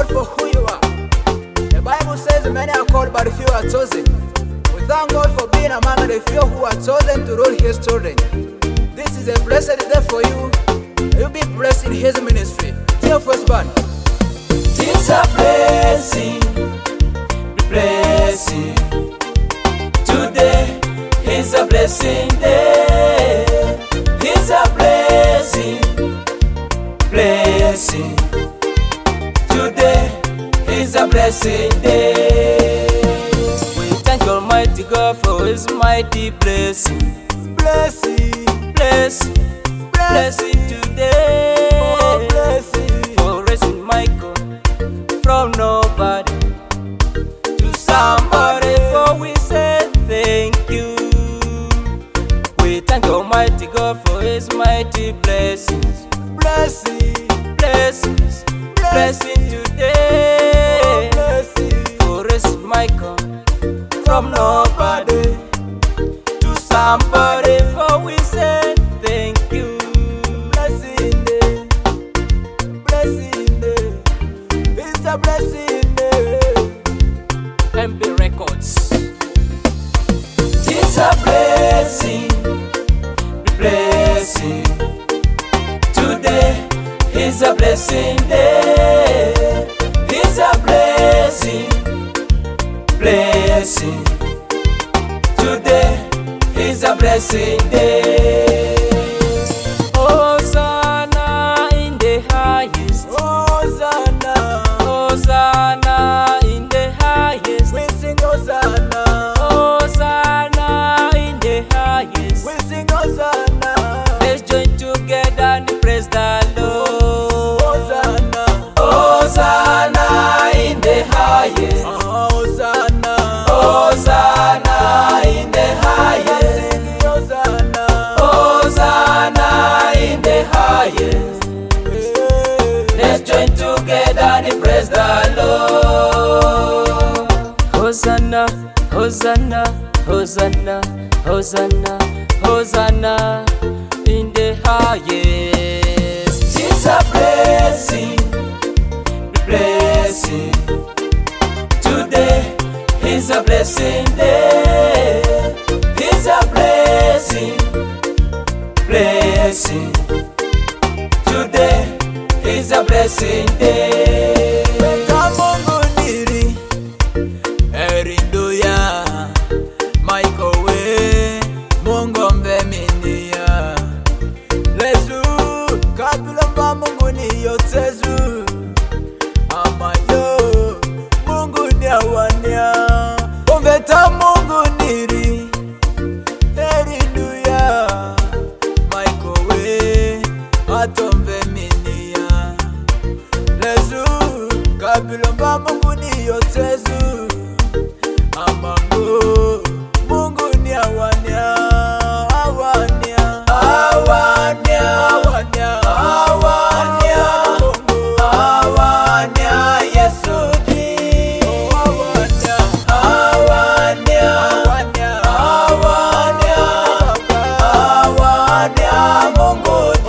for who you are. The Bible says many are called but few are chosen. We thank God for being among the few who are chosen to rule His children. This is a blessed day for you. You'll be blessed in His ministry. Dear first band. It's a blessing, blessing. Today is a blessing day. It's a blessing, blessing. Today is a blessing day. We thank Almighty God for His mighty blessing. Blessing, blessing, blessing today. Oh, blessing. For raising Michael from nobody to somebody. For we say thank you. We thank Almighty God for His mighty blessings. Blessing, blessings, blessing today. Oh, blessing. For raising Michael from nobody to somebody. For we say thank you. Blessing day, blessing day. It's a blessing day. MB Records. It's a blessing, blessing. Today is a blessing day. It's a blessing, blessing. Today is a blessing day. Hosanna in the highest. Hosanna, Hosanna in the highest. We sing Hosanna, Hosanna in the highest. We sing Hosanna. Let's join together and praise the Lord. Hosanna, Hosanna in the highest. Hosanna, Hosanna in the highest. Hosanna, Hosanna in the highest. Let's join together and praise the Lord. Hosanna, Hosanna, Hosanna, Hosanna, Hosanna in the highest. It's a blessing, blessing. Today is a blessing day. It's a blessing, blessing. Today is a blessing day. Mungu niri erinduya Michael we Mungu mbeminia Lezu kabulamba Mungu ni yotezu Amayo Mungu ni awania Ongeta Mungu niri erinduya Michael we atombe minia Lezu kabulamba Mungu ni yotezu Amango Mungu ni awania awania awania awania awania awania Yesu di awania awania awania awania awania Mungu